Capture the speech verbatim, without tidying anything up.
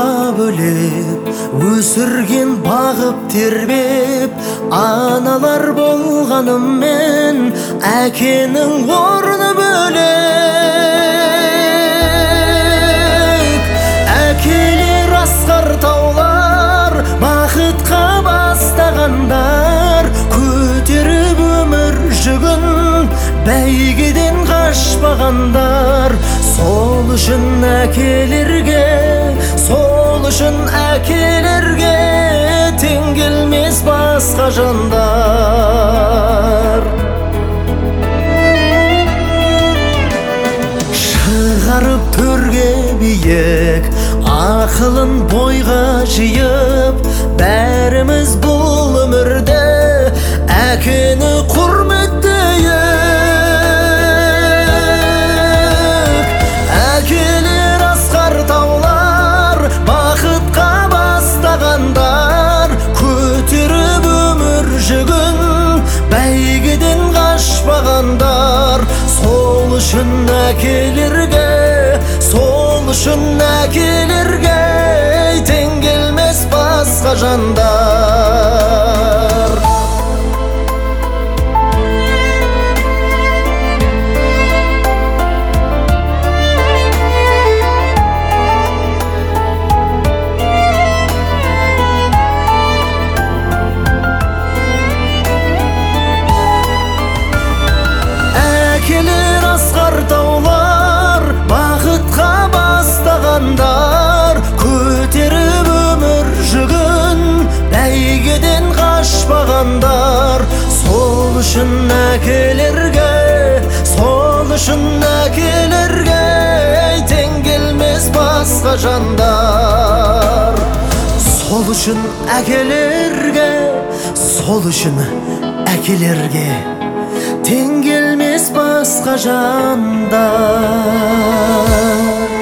бөлеп өсірген бағып тербеп аналар болғаныммен әкенің орны бөлек. Әкелер асқар таулар бақытқа бастағандар, көтеріп өмір жүгін бәйгеден қашпағандар. Сол үшін әкелерге, сол үшін әкелерге тең келмес басқа жандар. Шығарып төрге биік ақылын бойға жиып, бәріміз бұл өмірде әкені құрметтейік. Әкелер асқар таулар бақытқа бастағандар, көтеріп өмір жүгін бәйгеден қашпағандар. Сол үшін әкелерге, сол үшін әкелерге тең келмес басқа жандар. Әкелер асқар таулар бақытқа бастағандар, көтеріп өмір жүгін бәйгеден қашпағандар. Сол үшін әкелерге, сол үшін әкелерге тең келмес басқа жандар. Сол үшін әкелерге, сол үшін әкелерге тең келмес басқа жандар.